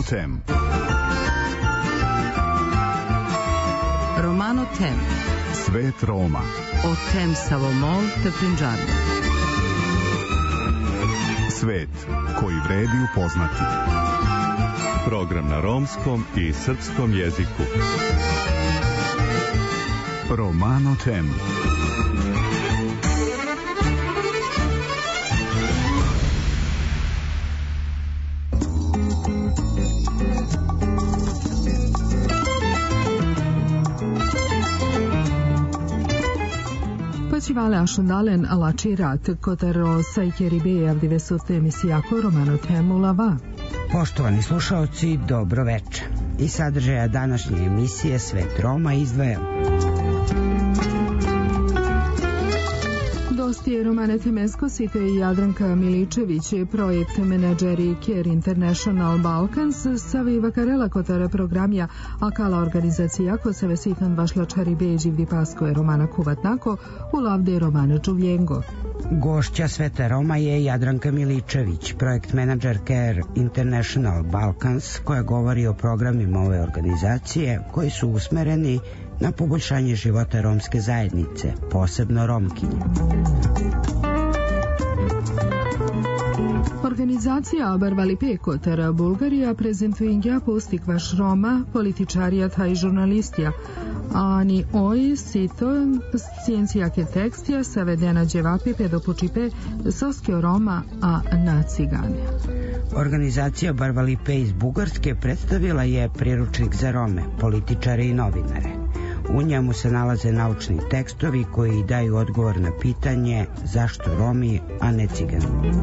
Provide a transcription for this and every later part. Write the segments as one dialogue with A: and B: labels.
A: Tem.
B: Romano Tem.
A: Svet Roma.
B: O Tem Savomol te Punjabi.
A: Svet koji vredi upoznati.
C: Program na romskom i srpskom jeziku.
A: Romano Tem.
D: Vale ashundalen alačirat kotaro sajkeribe avdivesute emisijako Romano Temu lava.
E: Poštovani slušaoci, dobro večer. I sadržaja današnje emisije Svet Roma izdvajamo.
D: Gosti Romane Temesko sito i Jadranka Miličević, projekt menadžeri Care International Balkans, Savi Vakarela kotara programja akala organizacija ko se vesitan vašlačari beđi vdi pasko je Romana Kuvatnako u lavde Romana Čuvljengo.
E: Gošća Sveta Roma je Jadranka Miličević, projekt menadžer Care International Balkans, koja govori o programima ove organizacije koji su usmereni na poboljšanje života romske zajednice, posebno Romkinje.
D: Organizacija Barvali Kotar Bulgarija prezentuingja pustik vaš Roma, političarijata i žurnalistija, ani oj sito scijencijake tekstija savedena dževapi pedopučipe soskio Roma, a na Cigane.
E: Organizacija Barvalipe iz Bugarske predstavila je priručnik za Rome, političare i novinare. U njemu se nalaze naučni tekstovi koji daju odgovor na pitanje zašto Romi, a ne Cigani.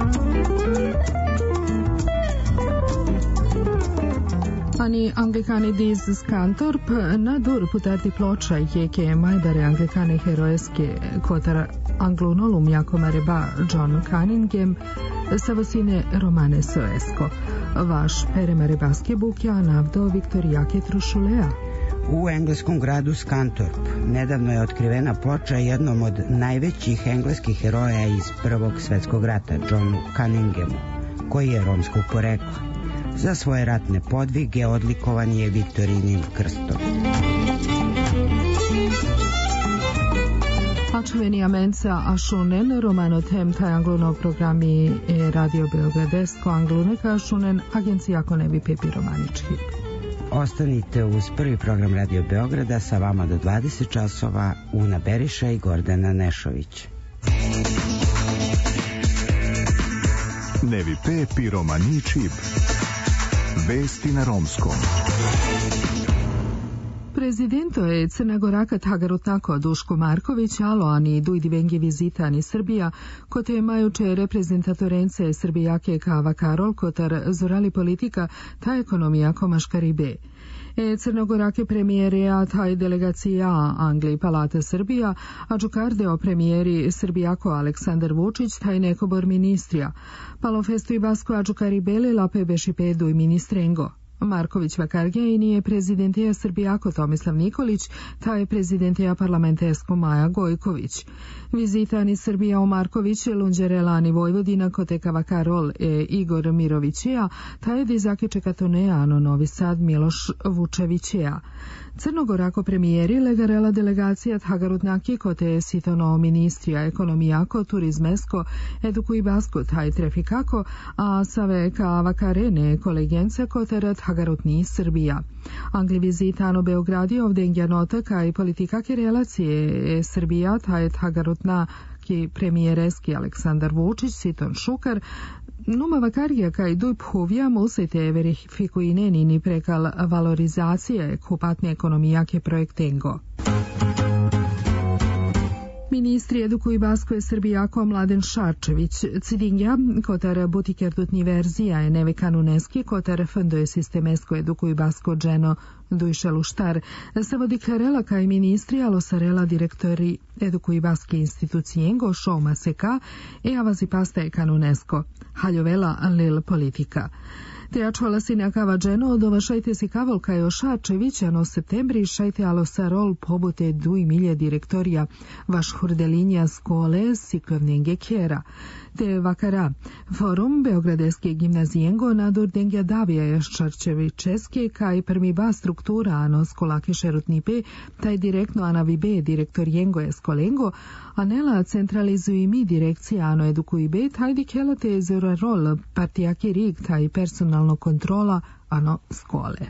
D: Ani anglikani diz Skantorp na dur putarti ploča jeke majdare anglikane heroeske kotar anglunolum jakoma reba John Cunningham savosine Romane Soesko. Vaš perema rebaske bukja navdo Viktorijake Trušulea.
E: U engleskom gradu Skantorp nedavno je otkrivena ploča jednom od najvećih engleskih heroja iz Prvog svjetskog rata, Johnu Cunninghamu, koji je romskog porekla. Za svoje ratne podvige odlikovan je Viktorijinim krstom.
D: Ačveni amenca ašunen Romano Tem taj angluno programi Radio Beogradesko angluneka ašunen agencija ako ne bi pepi romanički.
E: Ostanite uz prvi program Radio Beograda, sa vama do 20 časova Una Beriša i Gordana Nešović.
A: Nevi pepi romaničib. Vesti na romskom.
D: Prezidento je Crnagoraka Tagarutnako Duško Marković, alo ani dujdi vengi vizitani Srbija, kote majuče reprezentatorence Srbijake Kava Karol, kotar zorali politika ta ekonomija komaškaribe. Crnogorake premijere a taj delegacija Angliji Palata Srbija, a džukardeo premijeri Srbijako Aleksandar Vučić taj nekobor ministrija. Palofestu i basko a džukaribele lape bešipedu i ministrengo. Marković Vakarge i nije prezidentija Srbijako Tomislav Nikolić, ta je prezidentija parlamentesko Maja Gojković. Vizitani Srbija o Marković, Lunđerelani Vojvodina, Koteka Vakarol Igor Mirovićija, ta je dizake Čekatoneano Novi Sad Miloš Vučevićija. Crnogorako premijeri legarela delegacija Tagarutnaki kote sitono ministrija ekonomijako, turizmesko, eduku i basko taj trefikako, a save ka vakarene kolegence kote Tagarutni Srbija. Angli vizitano Beogradi ovdje nota kaj politikake relacije Srbija taj Tagarutna ki premijereski Aleksandar Vučić, Siton Šukar, numa vakarija kaj duj phovija musite verifikuine ni prekal valorizacije kupatne ekonomijake projektengo. Ministri eduku i basko je Srbijako Mladen Šarčević, Cidingja, kotar butikerdutni verzija je neve kanuneski, kotar fundoje sistemesko eduku i basko dženo Dujša Luštar, savodiklarela kaj ministri alosarela direktori eduku i baske institucijengo Šoma Seka e avazi pastaje kanunesko, haljovela lil politika. Teačovala si nekava dženo, dova šajte si kavolka je ošačevićano septembri, šajte alo sarol pobute 2 milje direktorija vaš hurdelinja skole siklovnenge kjera. Te vakara forum Beogradeske gimnazijengo nadurdengja davija ješčarčevičeske kaj prmiba struktura ano skolake šerutnipe, taj direktno anavibe direktorijengo je skolengo, a nela centralizuji mi direkcija ano edukuibe, taj dikela te zurarol partijaki rig, taj personalno kontrola ano skole.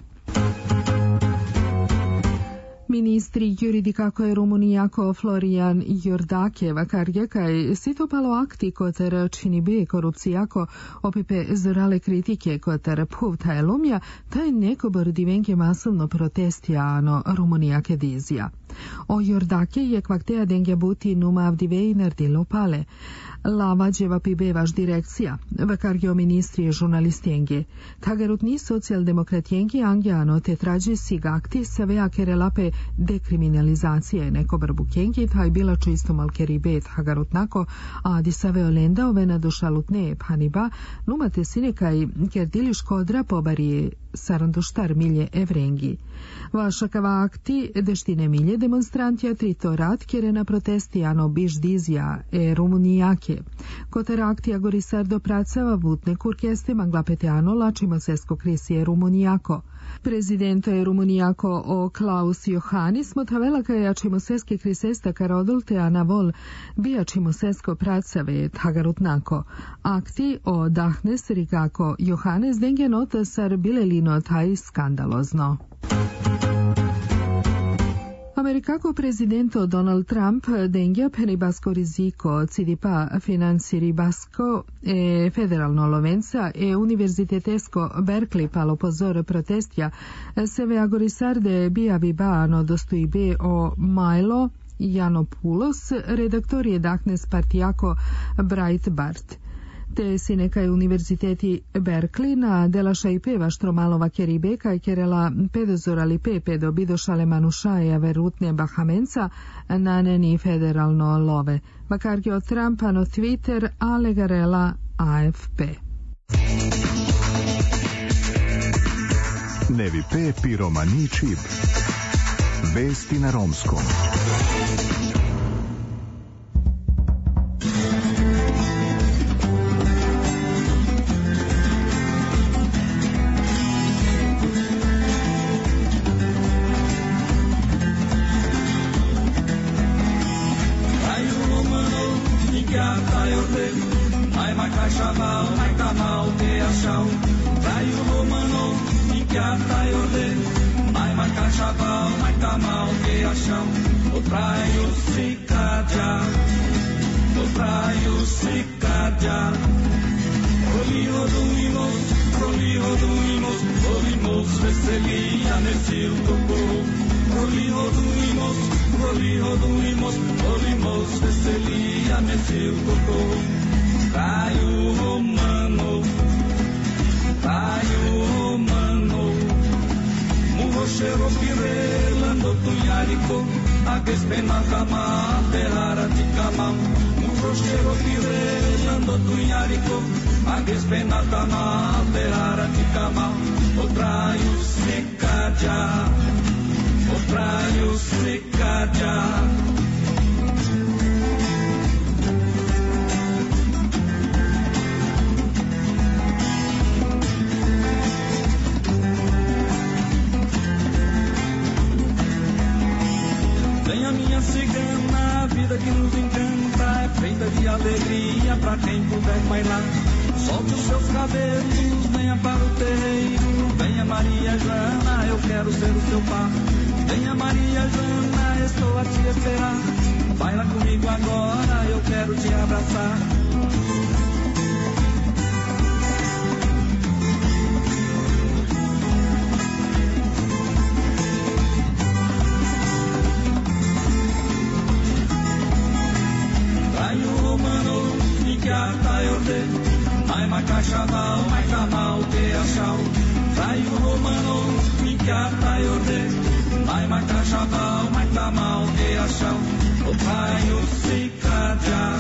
D: Ministri juridika koje Rumunijako Florian Jordakeva karjekaj sitopalo akti kotar čini be korupcijako opipe zorale kritike kotar puvta elumja, taj nekobor divenke masovno protestijano Rumunijake dizija. O Jordake je kvakteja dengja buti numa avdivej nardilo pale. Lavađeva pibe vaš direkcija, vakargio ministri žurnalistjengi. Tagarutni socijaldemokratjengi angjano te trađe sig akti savea kerelape dekriminalizacije neko brbukengi, taj bila čisto malkeribet hagarutnako, a di saveo lendao na dušalutne paniba, numate sinekaj kerdili škodra pobarije saranduštar milje evrengi. Vašakava akti deštine milje demonstrantija tritorat kjere na protesti ano biš dizija Rumunijake. Kotar akti agorisar dopracava vutne kurkeste manglapete ano lačimo sesko krisije Rumunijako. Prezidento je Rumunijako o Klaus Johannis motavela kaj jačimo seske krisesta karodulte ana vol bijačimo sesko pracave tagarutnako. Akti o dahnes rigako Johannes denge nota sar bilelino taj skandalozno. Amerikako prezidento Donald Trump dengja penibasko riziko cidipa financi ribasko federalno lovenca univerzitetesko Berkeley palo pozor protestja seve agorisarde bijavi baano dostoibe o Milo Janopoulos, redaktor je Dahnes partijako Breitbart. Te si nekaj univerziteti Berkeley na delaša i peva štromalova keribeka i kerela pedozorali pepe do bidošale manušaja verutne bahamenca na neni federalno love. Vakargi od Trumpa no Twitter, ale garela AFP.
A: Nevi P. Piromani Čip. Vesti na romskom.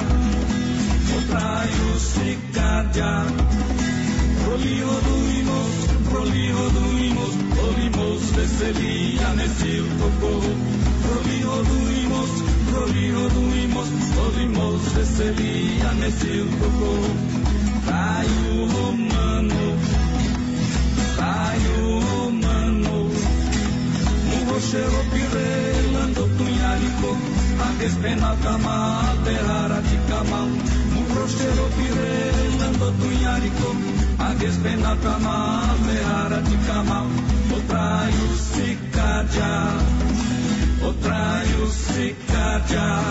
F: Roli roduimos silkoko, prolihoduimos, olimos veselija ne silkoko, traju romano, muhoše opirelando tunjariko, antes pena kama, terara tikama, muhoše opirelando tunjariko, antes pena kama, terara tikama, otraju si kađa.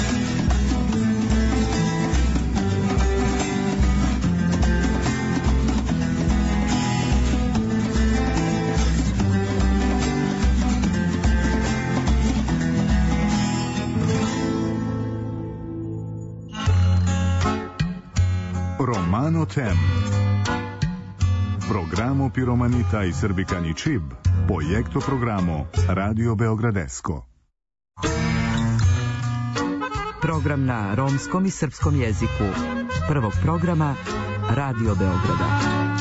A: Romano Tem. Programo Piromanita i Srbikani Čib. Projekto programo Radio Beogradesko.
B: Program na romskom i srpskom jeziku. Prvog programa Radio Beograda.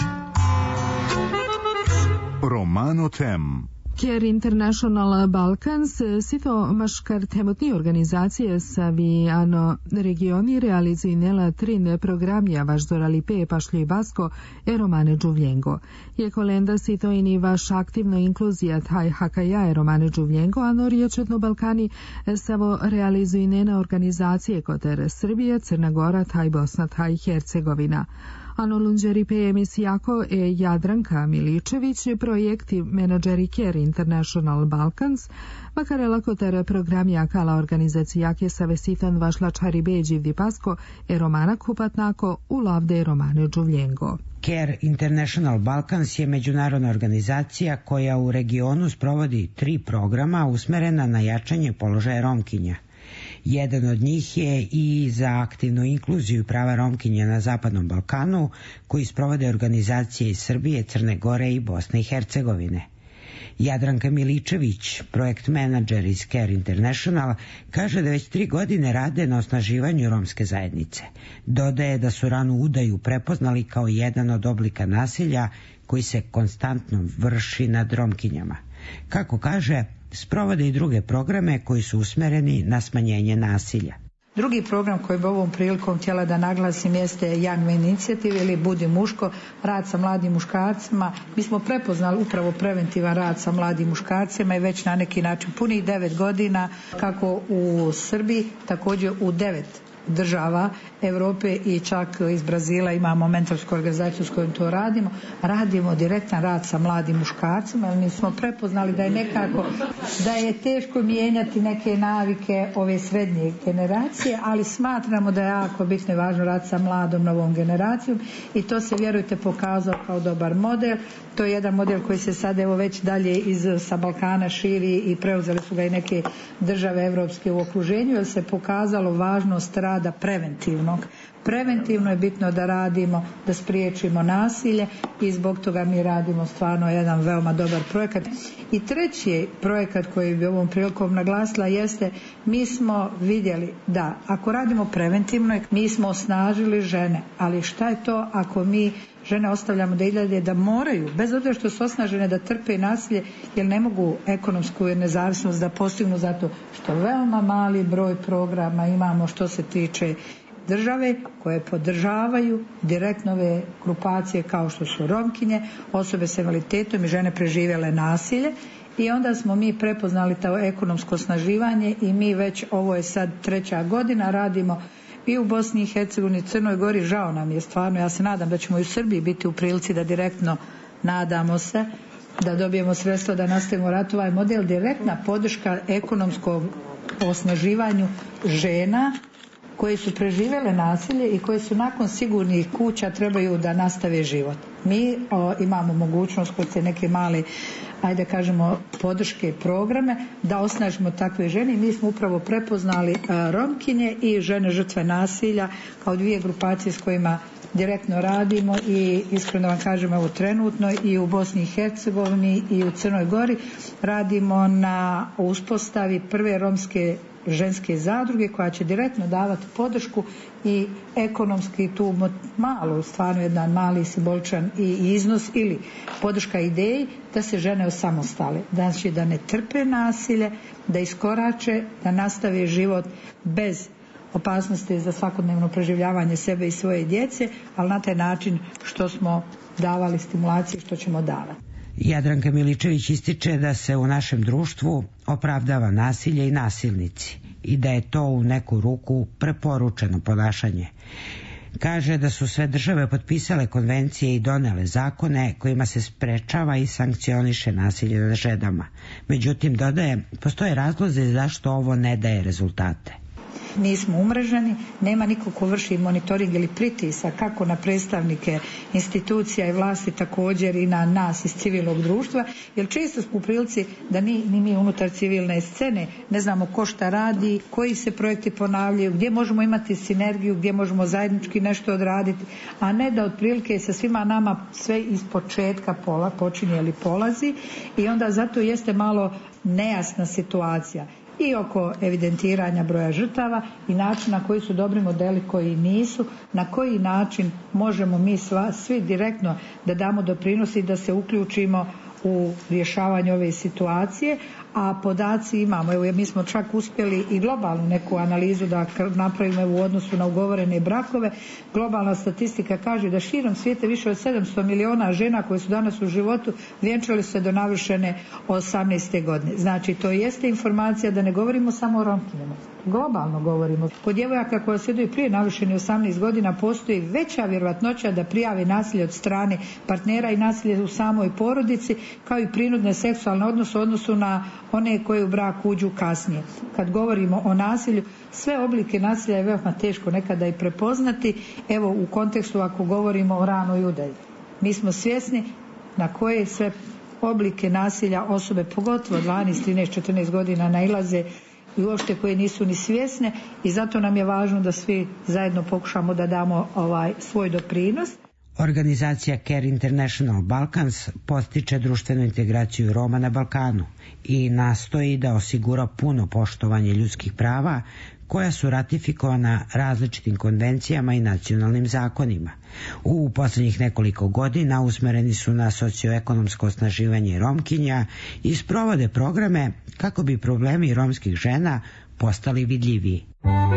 A: Romano Tem.
D: Care International Balkans, sito maškartemotni organizacije saviano regioni realizuju nela trin programja vaš doralipe pašlji basko e romane džuvljengo. Je kolenda sito ini vaš aktivno inkluzija taj hakaja e romane džuvljengo, ano riječetno Balkani savo realizuju nena organizacije koter Srbije, Crna Gora, taj Bosna, taj Hercegovina. Ano lunđeri pe emisijako e Jadranka Miličević, projekti menadžeri Care International Balkans, makarela kotere programja kala organizacijake sa vesitan vašlačari beđi vdipasko e romana kupatnako u lavde romane džuvljengo.
E: Care International Balkans je međunarodna organizacija koja u regionu sprovodi 3 programa usmerena na jačanje položaja Romkinja. Jedan od njih je i za aktivnu inkluziju prava Romkinja na Zapadnom Balkanu, koji sprovode organizacije iz Srbije, Crne Gore i Bosne i Hercegovine. Jadranka Miličević, projekt menadžer iz Care International, kaže da već 3 godine rade na osnaživanju romske zajednice. Dodaje da su ranu udaju prepoznali kao jedan od oblika nasilja koji se konstantno vrši nad Romkinjama. Kako kaže, sprovode i druge programe koji su usmereni na smanjenje nasilja.
G: Drugi program koji bi ovom prilikom htjela da naglasim jeste Young Men Initiative ili Budi muško, rad sa mladim muškarcima. Mi smo prepoznali upravo preventivan rad sa mladim muškarcima i već na neki način punih 9 godina kako u Srbiji, također u 9 država Evrope i čak iz Brazila imamo mentorsku organizaciju s kojom to radimo. Radimo direktan rad sa mladim muškarcima, jer mi smo prepoznali da je nekako, da je teško mijenjati neke navike ove srednje generacije, ali smatramo da je jako bitno i važno rad sa mladom novom generacijom i to se, vjerujte, pokazao kao dobar model. To je jedan model koji se sad evo već dalje sa Balkana širi i preuzeli su ga i neke države evropske u okruženju, jer se pokazalo važnost rada preventivnog. Preventivno je bitno da radimo, da spriječimo nasilje i zbog toga mi radimo stvarno jedan veoma dobar projekat. I treći projekat koji bi ovom prilikom naglasila jeste, mi smo vidjeli da ako radimo preventivno, mi smo osnažili žene, ali šta je to ako mi žene ostavljamo da iljade, da moraju, bez obzira što su osnažene, da trpe nasilje, jer ne mogu ekonomsku nezavisnost da postignu zato što veoma mali broj programa imamo što se tiče države koje podržavaju direktno ove grupacije kao što su Romkinje, osobe s invaliditetom i žene preživjele nasilje. I onda smo mi prepoznali to ekonomsko osnaživanje i mi već, ovo je sad 3. godina, radimo i u Bosni i Hercegovini, Crnoj Gori. Žao nam je stvarno, ja se nadam da ćemo i u Srbiji biti u prilici da direktno, nadamo se, da dobijemo sredstva da nastavimo rad. Ovaj model direktna podrška ekonomskom osnaživanju žena koje su preživjele nasilje i koje su nakon sigurnih kuća trebaju da nastave život. Mi imamo mogućnost kod te neke male, ajde kažemo, podrške programe da osnažimo takve žene i mi smo upravo prepoznali Romkinje i žene žrtve nasilja kao 2 grupacije s kojima direktno radimo i iskreno vam kažem, evo trenutno i u Bosni i Hercegovini i u Crnoj Gori radimo na uspostavi prve romske ženske zadruge koja će direktno davati podršku i ekonomski tu malo, stvarno jedan mali simboličan i iznos ili podrška ideji da se žene osamostale, znači da ne trpe nasilje, da iskorače, da nastave život bez opasnosti za svakodnevno preživljavanje sebe i svoje djece, ali na taj način što smo davali stimulacije, što ćemo davati.
E: Jadranka Miličević ističe da se u našem društvu opravdava nasilje i nasilnici i da je to u neku ruku preporučeno ponašanje. Kaže da su sve države potpisale konvencije i donele zakone kojima se sprečava i sankcioniše nasilje nad ženama. Međutim, dodaje, postoje razlozi zašto ovo ne daje rezultate.
G: Nismo umreženi, nema niko ko vrši monitoring ili pritisak kako na predstavnike institucija i vlasti, također i na nas iz civilnog društva, jer često smo u prilici da ni mi unutar civilne scene ne znamo ko šta radi, koji se projekti ponavljaju, gdje možemo imati sinergiju, gdje možemo zajednički nešto odraditi, a ne da otprilike sa svima nama sve iz početka počinje ili polazi i onda zato jeste malo nejasna situacija i oko evidentiranja broja žrtava i načina koji su dobri modeli, koji nisu, na koji način možemo mi svi direktno da damo doprinos i da se uključimo u rješavanju ove situacije, a podaci imamo. Evo, mi smo čak uspjeli i globalnu neku analizu da napravimo u odnosu na ugovorene brakove. Globalna statistika kaže da širom svijeta više od 700 miliona žena koje su danas u životu vjenčale se do navršene 18. godine. Znači, to jeste informacija da ne govorimo samo o Romkinjama. Globalno govorimo. Kod djevojaka koja se idu prije navršeni 18 godina postoji veća vjerojatnoća da prijave nasilje od strane partnera i nasilje u samoj porodici, kao i prinudne seksualne odnose u odnosu na one koje u brak uđu kasnije. Kad govorimo o nasilju, sve oblike nasilja je veoma teško nekada i prepoznati. Evo, u kontekstu ako govorimo o ranoj udaji. Mi smo svjesni na koje sve oblike nasilja osobe, pogotovo 12, 13, 14 godina nailaze i uopšte koje nisu ni svjesne, i zato nam je važno da svi zajedno pokušamo da damo svoj doprinos.
E: Organizacija Care International Balkans postiče društvenu integraciju Roma na Balkanu i nastoji da osigura puno poštovanje ljudskih prava koja su ratifikovana različitim konvencijama i nacionalnim zakonima. U posljednjih nekoliko godina usmereni su na socioekonomsko osnaživanje Romkinja i sprovode programe kako bi problemi romskih žena postali vidljiviji.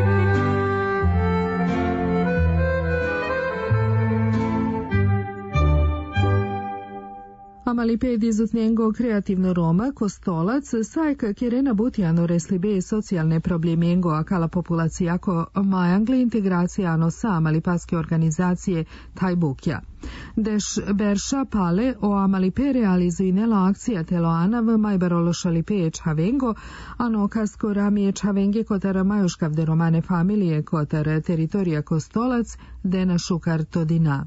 D: Amaliped izutnjengo kreativno Roma, Kostolac, sajk kerena butijano reslibe socijalne problemjengo akala populacijako majangli integracijano sa amalipaske organizacije Tajbukja. Deš berša pale o Amalipe realizuinela akcija teloana v majbarolo šalipe čavengo, ano kasko ramije čavenge kotar majuškavde romane familije kotar teritorija Kostolac, dena šukar todina.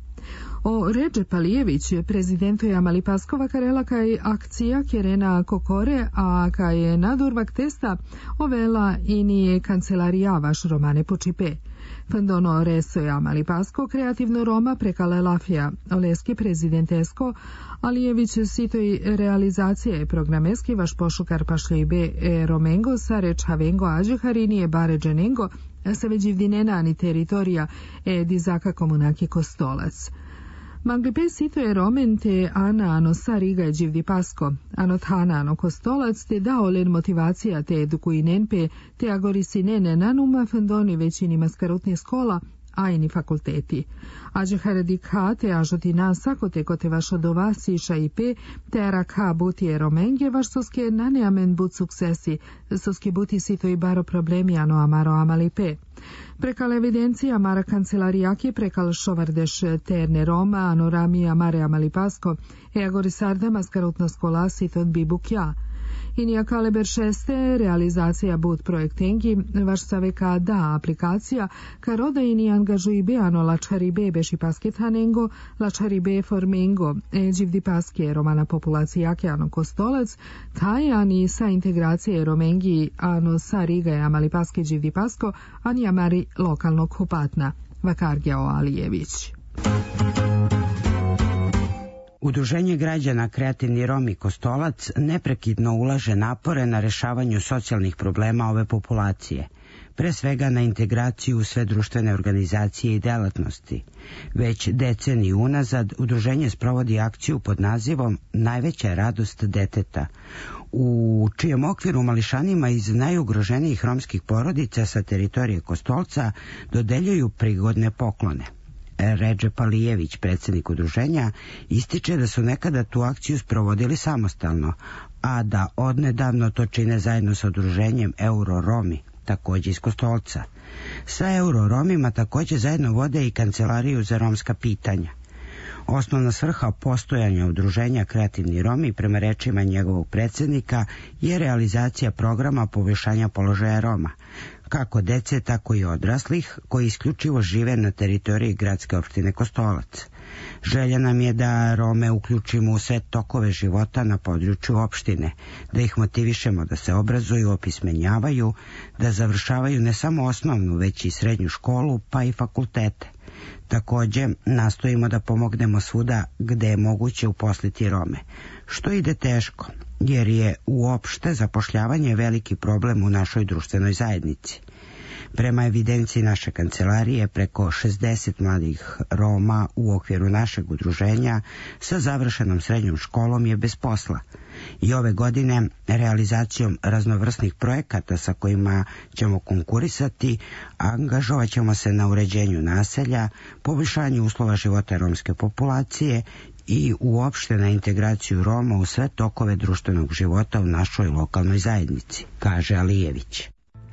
D: O Ređe Palijević, prezidentu je Amalipaskova karela kaj akcija kerena kokore, a kaj je nadurvak testa ovela i nije kancelarija vaš romane počipe. Pandono reso je Amalipasko kreativno Roma prekale lafija oleski prezidentesko, Alijević sitoj realizacije programeski vaš pošukar pašljejbe romengo sa rečavengo ađeharinije baređenengo sa veđivdinena ani teritorija dizaka komunaki Kostolac. Manglipe sito je romen te ana ano sa riga je đivdi pasko, ano thana ano Kostolac te dao len motivacija te edukuinenpe te agorisinene nanuma fendoni većini maskarutne skola, a i ni fakulteti. Ađe haredikha te ažotina sakote kote vašo dova siša i pe te rakha buti romenge vaš soske naneamen but suksesi, soske buti sito i baro problemi ano amaro amalipe. Prekal evidencija Mara kancelarijaki prekal šovardeš terne Roma, ano ramija Mare Amalipasko, agorisarda maskarutna skola sitot bibukja. Inijaka beršeste realizacija bud projektengi vaš saveka da aplikacija karoda ini angažuibe ano lačaribe beši paskethanengo, lačaribe formengo đivdi paske romana populacijake ano Kostolac, taj ani sa integracije romengi ano sa riga je Amalipaske đivdi pasko, ani amari lokalnog hupatna. Vakargja Alijević.
E: Udruženje građana Kreativni Romi Kostolac neprekidno ulaže napore na rešavanju socijalnih problema ove populacije, pre svega na integraciju u sve društvene organizacije i delatnosti. Već deceniju unazad udruženje sprovodi akciju pod nazivom Najveća je radost deteta, u čijem okviru mališanima iz najugroženijih romskih porodica sa teritorije Kostolca dodeljuju prigodne poklone. Redžep Alijević, predsjednik udruženja, ističe da su nekada tu akciju sprovodili samostalno, a da odnedavno to čine zajedno sa udruženjem Euro-Romi, takođe iz Kostolca. Sa Euro-Romima takođe zajedno vode i kancelariju za romska pitanja. Osnovna svrha postojanja udruženja Kreativni Romi, prema rečima njegovog predsjednika, je realizacija programa poboljšanja položaja Roma, kako dece, tako i odraslih, koji isključivo žive na teritoriji gradske opštine Kostolac. Želja nam je da Rome uključimo u sve tokove života na području opštine, da ih motivišemo da se obrazuju, opismenjavaju, da završavaju ne samo osnovnu, već i srednju školu, pa i fakultete. Takođe, nastojimo da pomognemo svuda gde je moguće uposliti Rome, što ide teško, jer je uopšte zapošljavanje veliki problem u našoj društvenoj zajednici. Prema evidenciji naše kancelarije, preko 60 mladih Roma u okviru našeg udruženja sa završenom srednjom školom je bez posla. I ove godine, realizacijom raznovrsnih projekata sa kojima ćemo konkurisati, angažovat ćemo se na uređenju naselja, poboljšanju uslova života romske populacije i uopšte na integraciju Roma u sve tokove društvenog života u našoj lokalnoj zajednici, kaže Alijević.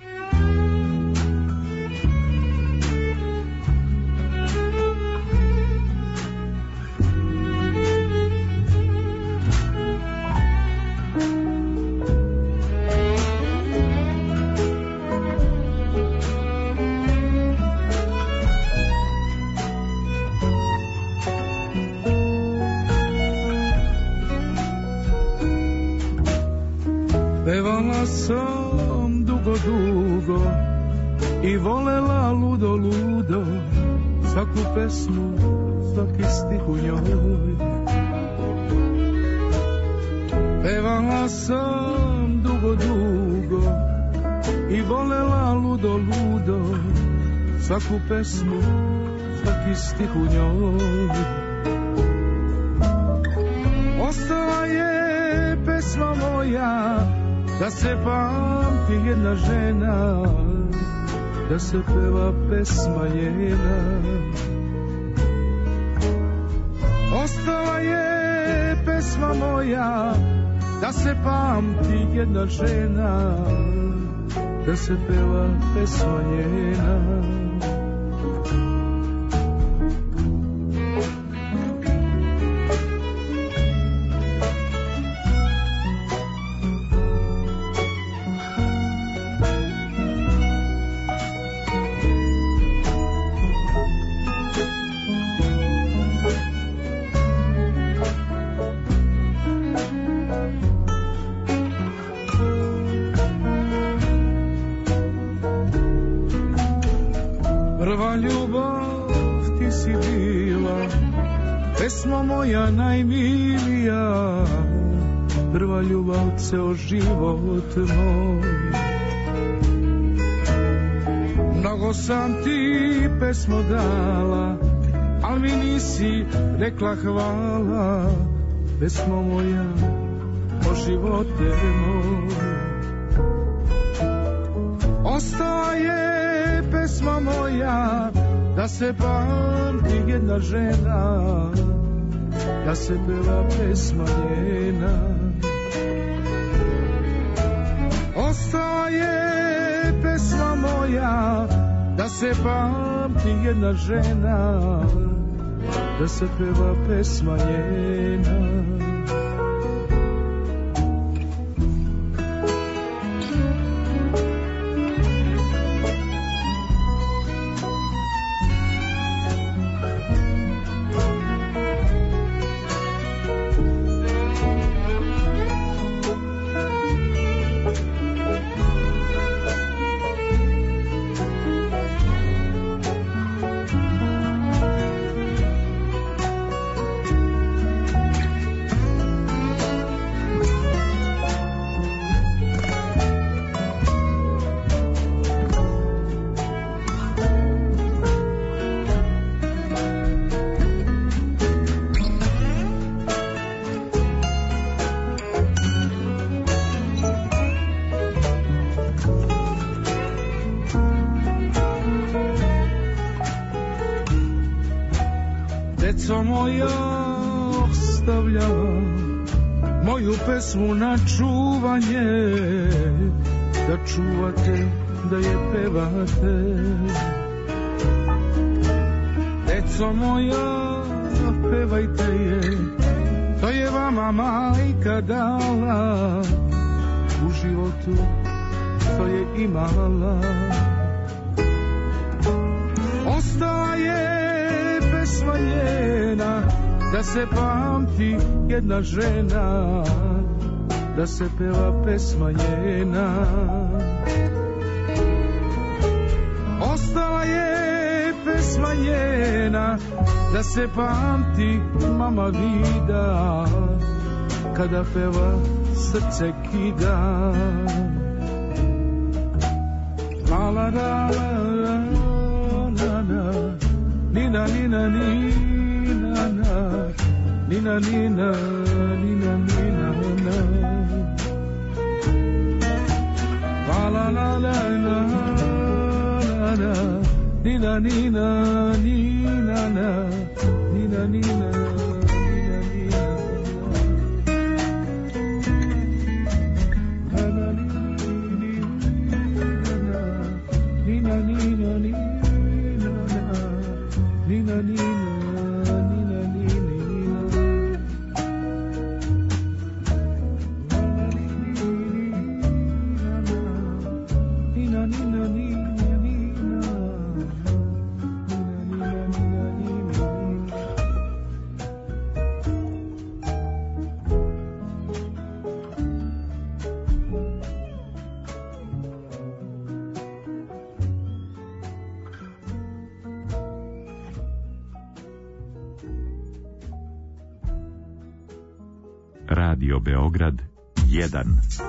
F: Pevala sam dugo, dugo i volela ludo, ludo svaku pesmu, svaki stih u njoj. Pevala sam dugo, dugo i volela ludo, ludo svaku pesmu, svaki stih u njoj. Ostala je pesma moja, da se pamti jedna žena, da se peva pesma njena. Ostala je pesma moja, da se pamti jedna žena, da se peva pesma njena. Prva ljubav ti si bila, pesma moja najmilija, prva ljubav ceo život moj. Mnogo sam ti pesmo dala, al mi nisi rekla hvala, pesmo moja o živote moj. Ostala je pesma moja, da se pamti jedna žena, da se peva pesma njena. Ostala je pesma moja, da se pamti jedna žena, da se peva pesma njena. Deco moja, ostavljam moju pesmu na čuvanje, da čuvate, da je pevate. Deco moja, pevajte je, to je vama majka dala, u životu to je imala. Ostala je pesma njena, da se pamti jedna žena, da se peva pesma njena. Ostala je pesma njena, da se pamti mama vida, kada peva srce kida. La la la la la la, nina nina nina na, nina nina nina nina na. La la la la la la, nina nina nina na, nina nina.
C: Radio Beograd 1.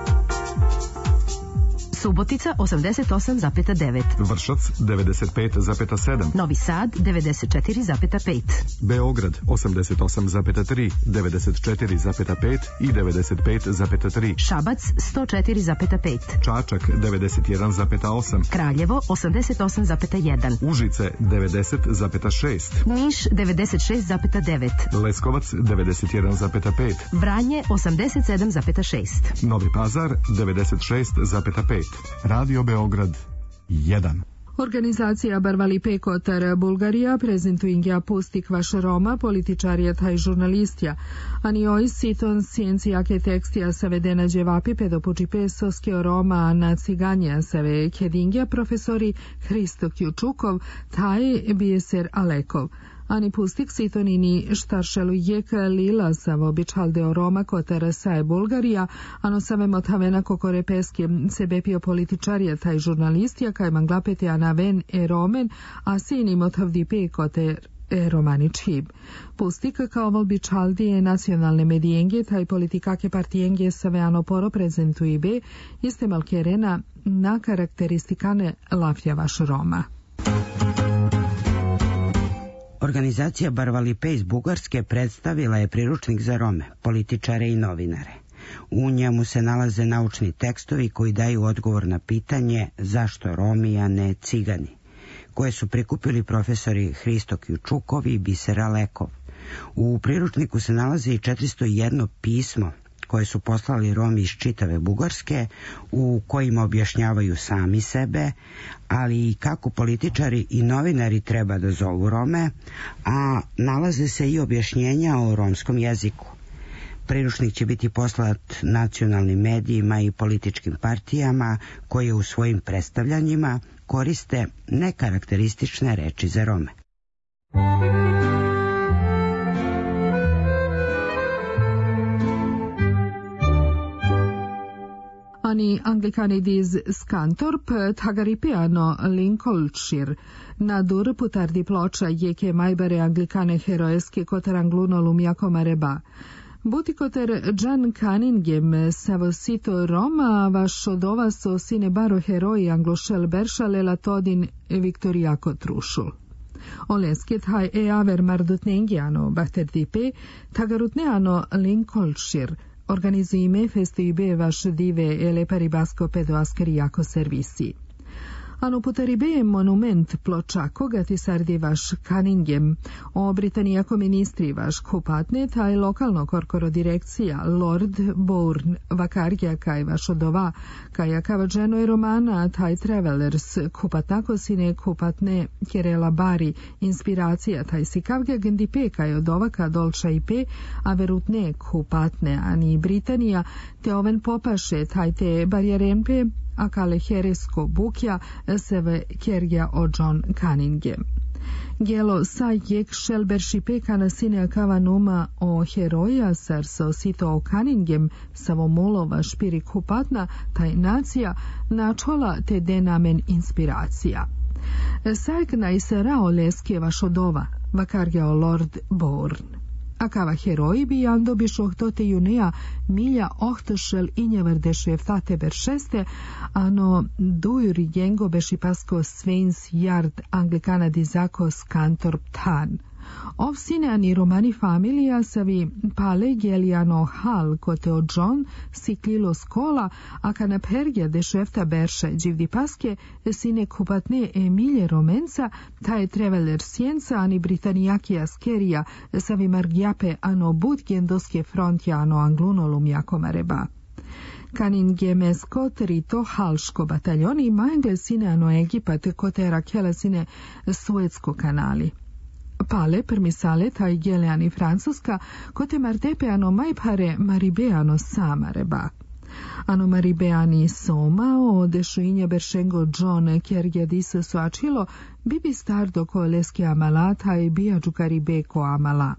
H: Subotica 88,9.
I: Vršac 95,7.
H: Novi Sad 94,5.
I: Beograd 88,3, 94,5 i 95,3.
H: Šabac 104,5.
I: Čačak 91,8.
H: Kraljevo 88,1.
I: Užice 90,6.
H: Niš 96,9.
I: Leskovac 91,5.
H: Vranje 87,6.
I: Novi Pazar 96,5. Radio Beograd 1.
D: Organizacija Barvali Kotar Bulgarija prezentuingja pustik vaš Roma, političarijata i žurnalistja, a ni oj siton sciencijake tekstija savedena dževapi pedopuči pesoskio Roma na ciganja save kedingja profesori Hristo Kjučukov, taj Bijeser Alekov. Ani pustik sitonini štaršelu jek lila savo običaldeo Roma Kotar sae Bulgarija, ano save motavena kokorepeski sebepio političarijata i žurnalistija kaj manglapete anaven romen, a sini motavdi pe koter romani čib. Pustik kao volbičaldije nacionalne medijenge taj politikake partijenge save anoporo prezentui be iste malkerena na karakteristikane lafja vaš Roma.
E: Organizacija Barvalipe iz Bugarske predstavila je priručnik za Rome, političare i novinare. U njemu se nalaze naučni tekstovi koji daju odgovor na pitanje zašto Romi, a ne Cigani, koje su prikupili profesori Hristo Kjučukov i Biser Alekov. U priručniku se nalazi i 401 pismo koje su poslali Romi iz čitave Bugarske, u kojima objašnjavaju sami sebe, ali i kako političari i novinari treba da zovu Rome, a nalaze se i objašnjenja o romskom jeziku. Priručnik će biti poslat nacionalnim medijima i političkim partijama koje u svojim predstavljanjima koriste nekarakteristične reči za Rome.
D: Ani anglikani diz Skantorp, Tagaripeano Lincolnshire, nadur putardi ploča jeke majbare anglikane heroeske kotar angluno lumjako mareba. Buti koter John Cunningham savosito Roma, vaš odova so sine baro heroji anglošel beršale latodin Viktorijako trušul. Olesket haj aver mardutnengiano bahterdipe, Tagarutneano Lincolnshire, organizujeme festibe vaš dive ele paribasko pedoaskeri jako servisi. Ano potrebbe monument ploča koga ti sardivaš Cunningham, o Britanijako ministri vaš kupatne, taj lokalno korkoro direkcija Lord Bourne vakarja kaj vaš odova, kaj akava dženo i romana taj travelers kupatnako sine kupatne kerela bari, inspiracija taj sikavge gendipe kaj odovaka dolča i pe, a verutne kupatne, ani Britanija, te oven popaše taj te barjarenpe, a kale heresko bukja seve kerja o John Cunningham. Gelo sa jek šelberši pekana sine akava numa o heroja sarso sito o Cunningham savomolova špiri kupatna taj nacija načola te denamen inspiracija. Sajk najserao leske vašodova vakarja o Lord Bourne. Akava heroji bi jando bi šohtote junea milja ohtošel injevrde šeftate beršeste, ano dujuri jengo beši pasko Sveins Yard anglikana dizako Skantorp tan. Ov sine ani romani familija savi pale geliano hal kote o John siklilo skola, a kanap hergja de šefta berša dživdi paske sine kupatne Emilje Romenca, taj treveler sjenca ani Britanijaki askerija savi margjape ano budgendoske frontja ano anglunolum jakoma reba. Cunningham-esko trito halško bataljoni mangle sine ano Egipat kote rakela sine Suetsko kanali. Pale permisale taj geleani Francuska kote martepe ano majpare maribeano sama reba. Ano maribeani soma o dešuinje beršengo John kergedise soačilo bibi stardo ko leski amala taj bijađu karibeko amala.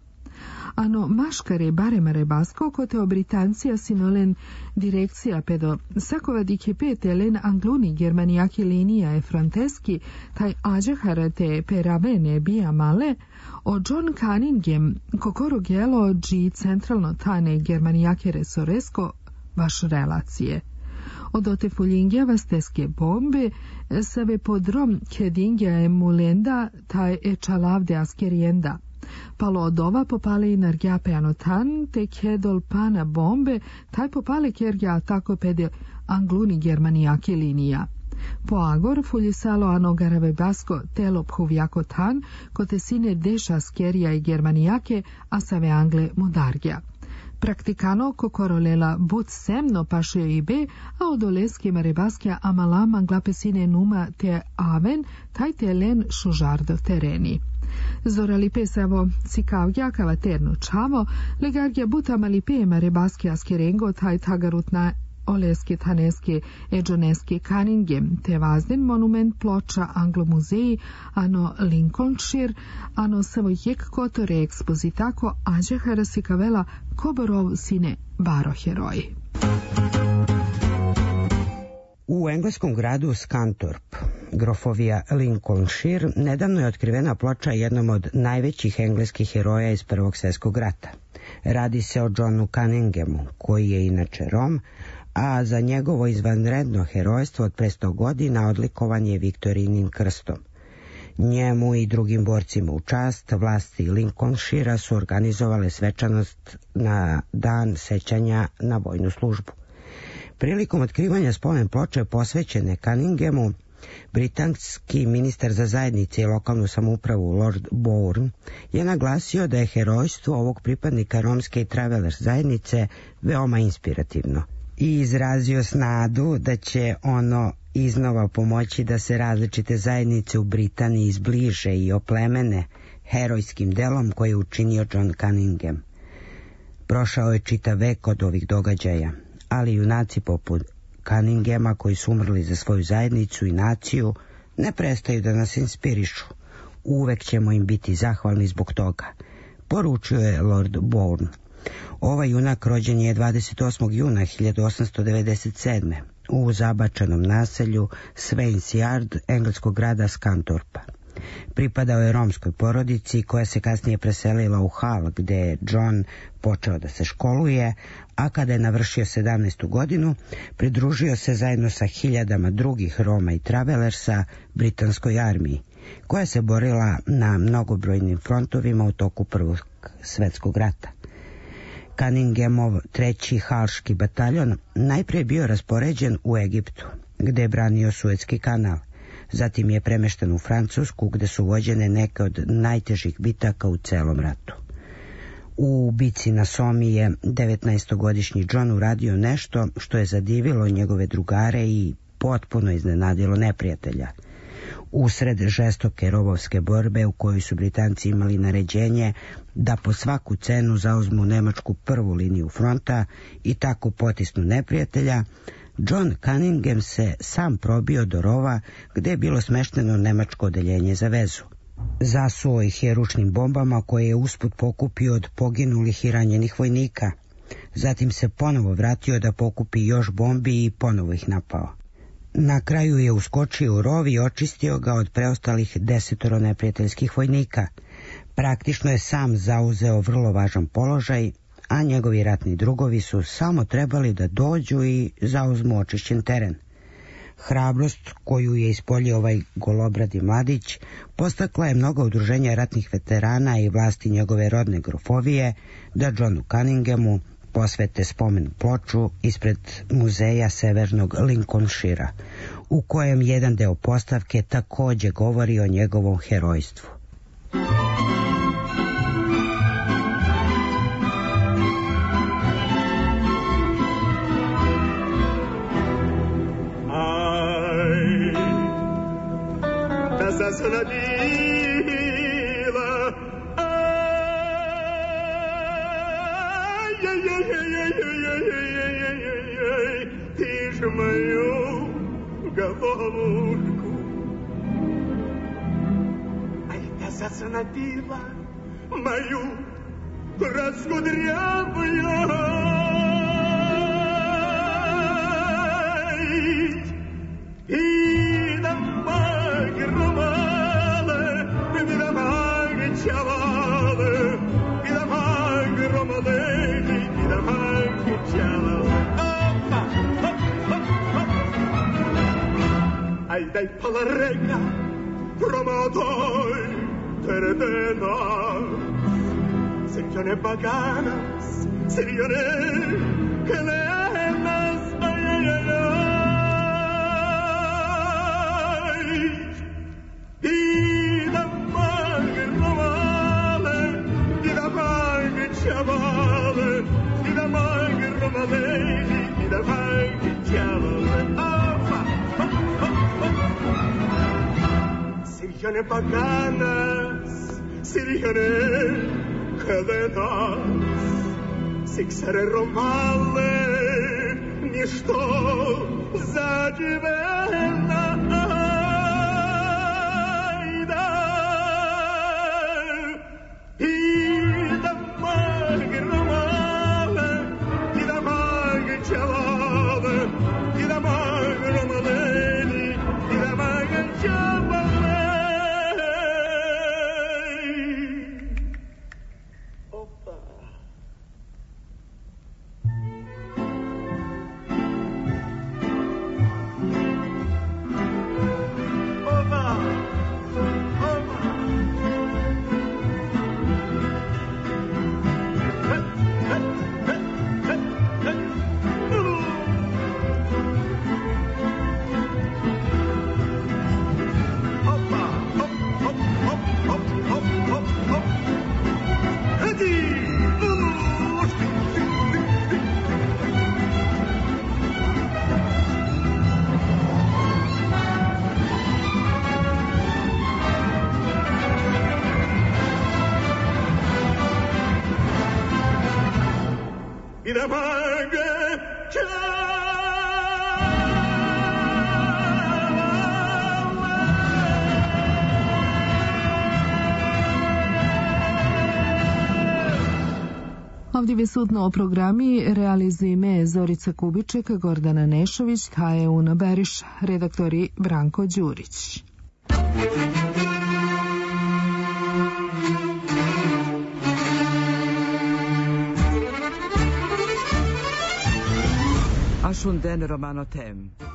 D: Ano maškare barema rebasko kote o Britancija sinolen direkcija pedo sakova dikipete len angluni germanijaki linija e fronteski taj ađehara te peravene bija male o John Cunningham kokoro gelo dži centralno tane germanijake resoresko vaš relacije. Od ote fuljingja vasteske bombe save podrom kedingja e mulenda taj e čalavde askerienda. Palo od ova popale energiape anotan, te kedol pana bombe, taj popale kerja tako pede angluni germanijaki linija. Po agor fuljisalo ano garave basko telo phuvjako tan, kote sine deša askerija i germanijake, a save angle mudargja. Praktikano kokorolela but semno paše i be, a od oleske marebaskja amala manglape sine numa te aven, taj te len šužardo tereni. Zoralipe savo cikavja kavaterno čavo, legargja buta malipe marebaske askerengo taj tagarutna oleske taneske eđoneske Cunningham, te vazden monument ploča Anglo-muzeji, ano Lincolnshire, ano savo jek kotore ekspozitako ađehara sikavela koborov sine baro heroji.
E: U engleskom gradu Skantorp, grofovija Lincolnshire, nedavno je otkrivena ploča jednom od najvećih engleskih heroja iz Prvog svjetskog rata. Radi se o Johnu Cunninghamu, koji je inače Rom, a za njegovo izvanredno herojstvo od pre 100 godina odlikovan je Viktorijinim krstom. Njemu i drugim borcima u čast vlasti Lincolnshira su organizovale svečanost na dan sećanja na vojnu službu. Prilikom otkrivanja spomen ploče posvećene Cunninghamu, britanski ministar za zajednice i lokalnu samoupravu Lord Bourne je naglasio da je herojstvo ovog pripadnika romske i travelers zajednice veoma inspirativno i izrazio snadu da će ono iznova pomoći da se različite zajednice u Britaniji izbliže i oplemene herojskim delom koje je učinio John Cunningham. Prošao je čitav vek od ovih događaja, ali junaci poput Cunninghama koji su umrli za svoju zajednicu i naciju ne prestaju da nas inspirišu. Uvek ćemo im biti zahvalni zbog toga, poručio je Lord Bourne. Ovaj junak rođen je 28. juna 1897. u zabačenom naselju Sveins Yard engleskog grada Skantorpa. Pripadao je romskoj porodici koja se kasnije preselila u Hull gde je John počeo da se školuje, a kada je navršio 17. godinu pridružio se zajedno sa hiljadama drugih Roma i travelersa britanskoj armiji, koja se borila na mnogobrojnim frontovima u toku Prvog svjetskog rata. Cunninghamov 3. halški bataljon najprije bio raspoređen u Egiptu, gde je branio Suetski kanal. Zatim je premešten u Francusku, gde su vođene neke od najtežih bitaka u celom ratu. U bici na Somi je 19-godišnji John uradio nešto što je zadivilo njegove drugare i potpuno iznenadilo neprijatelja. Usred žestoke rovovske borbe u kojoj su Britanci imali naređenje da po svaku cenu zauzmu nemačku prvu liniju fronta i tako potisnu neprijatelja, John Cunningham se sam probio do rova gde je bilo smešteno nemačko odeljenje za vezu. Zasuo ih je ručnim bombama koje je usput pokupio od poginulih i ranjenih vojnika. Zatim se ponovo vratio da pokupi još bombi i ponovo ih napao. Na kraju je uskočio u rov i očistio ga od preostalih 10 neprijateljskih vojnika. Praktično je sam zauzeo vrlo važan položaj, a njegovi ratni drugovi su samo trebali da dođu i zauzmu očišćen teren. Hrabrost koju je ispoljio ovaj golobradi mladić postakla je mnoga udruženja ratnih veterana i vlasti njegove rodne grofovije da Johnu Cunninghamu posvete spomen ploču ispred muzeja severnog Lincolnshira, u kojem jedan deo postavke takođe govori o njegovom herojstvu.
J: Ты ж мою головушку, ай, да заснобила мою раскудрявую. И дома громалы, и дома чавалы, и дома громалы, и дома чавалы. Ai dai palarega, promotor, teretena, serione baganas, serione helenas, ai, ai, ai, ai. I da maghe romale, i da maghe ciavale, i da maghe romaleli, i da maghe ciavale. Siriane paganas, Siriane helenas, siksare romale, ništo zadivena. Ajda, i da maghe romale, i da maghe čelale, i da maghe romaleni, i da maghe čelale. I da maghe
D: Ovdje visutno o programi realizuje ime Zorica Kubiček, Gordana Nešović, Hajeuna Beriš, redaktori Branko Đurić.
B: Ashunden Romano Tem.